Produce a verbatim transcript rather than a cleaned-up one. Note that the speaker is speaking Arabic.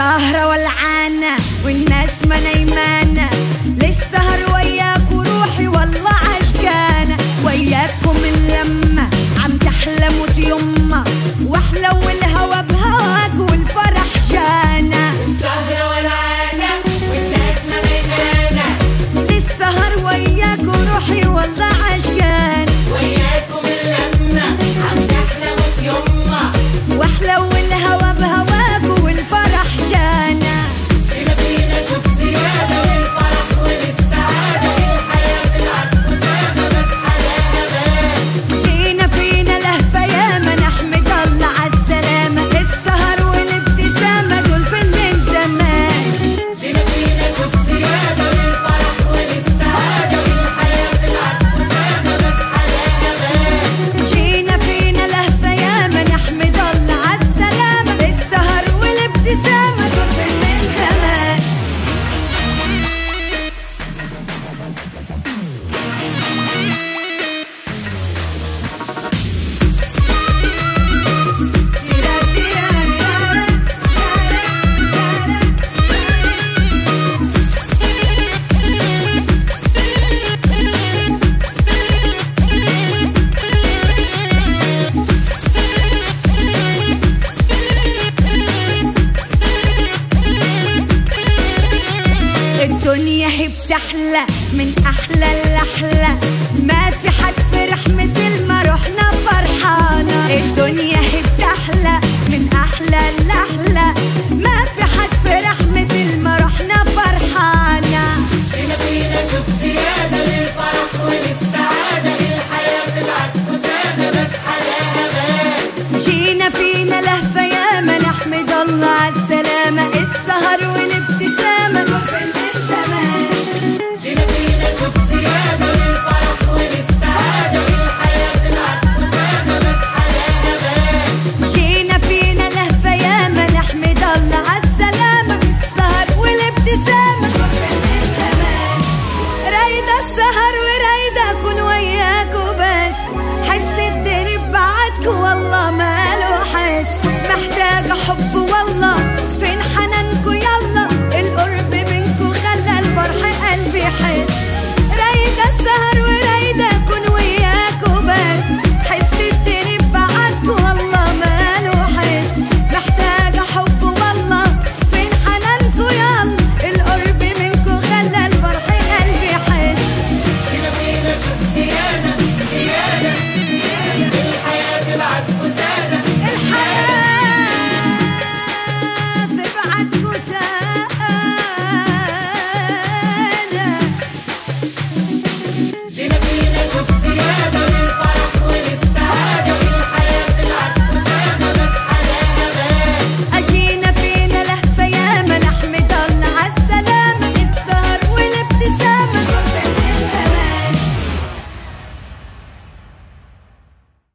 السهرة والعانة والناس ما نايمانة، للسهر وياك وروحي والله عشقانة، وياكم اللمة عم تحلموا يمه، واحلو الهوا بهواك والفرح جانا. السهرة والعانة والناس ما نايمانة، للسهر وياك وروحي والله عشقانة، وياكم اللمة عم تحلموا يمه، واحلو الهوا بهواك والفرح جانا. فينا فينا شوف زيادة للفرح وللسعادة، الحياة طلعت مسابة بس حلاها بان. جينا فينا لهفة ياما نحمد الله عالسلامة، السهر والابتسامة دول فين من زمان. فينا فينا شوف زيادة للفرح وللسعادة، الحياة طلعت مسابة بس حلاها بان. جينا فينا لهفة ياما نحمد الله عالسلامة، السهر والابتسامة دول فين من زمان. الدنيا هي بتحلى من احلى لاحلى، ما في حد فرح مثل ما رحنا فرحانة. الدنيا هي بتحلى من احلى لاحلى، ما في حد فرح مثل ما رحنا فرحانة. فينا فينا شوف زيادة للفرح وللسعادة، الحياة طلعت مسابة بس حلاها بان. جينا فينا لهفة